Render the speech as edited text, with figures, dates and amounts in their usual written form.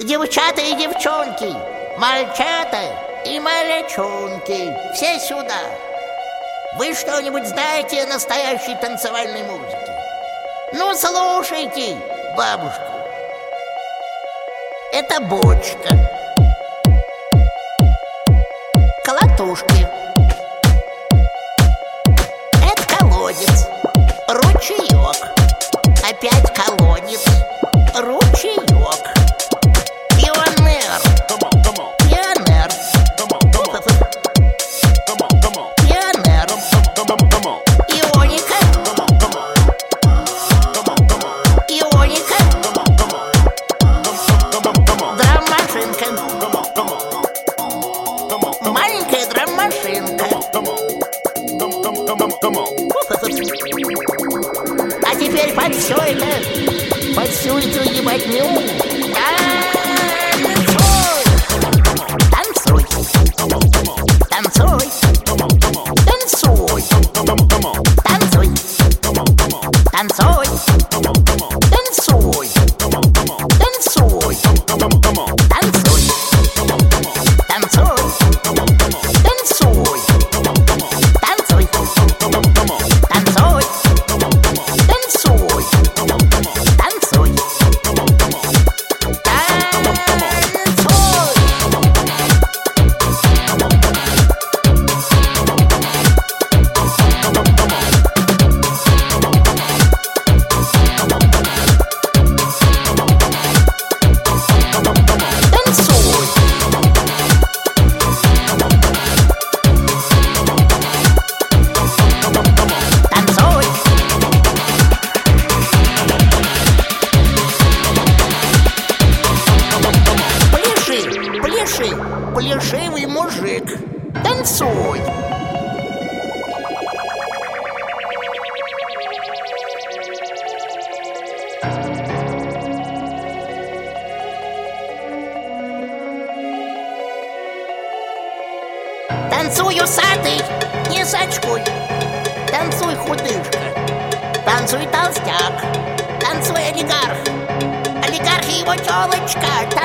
Девчата и девчонки, мальчата и малячонки, все сюда. Вы что-нибудь знаете о настоящей танцевальной музыке? Ну, слушайте бабушку. Это бочка, колотушки, это колодец, ручеек, опять колодец, ручеек, пионер, пионер, пионер, ионика, ионика, драм-машинка, маленькая драм-машинка. А теперь под всю эту ебатню танцуй, танцуй, танцуй, танцуй, танцуй, танцуй, танцуй, танцуй, танцуй, танцуй, танцуй, танцуй, танцуй, танцуй. Плешивый мужик, танцуй. Танцуй, усатый, не сачкуй. Танцуй, худышка. Танцуй, толстяк. Танцуй, олигарх. Олигарх и его тёлочка.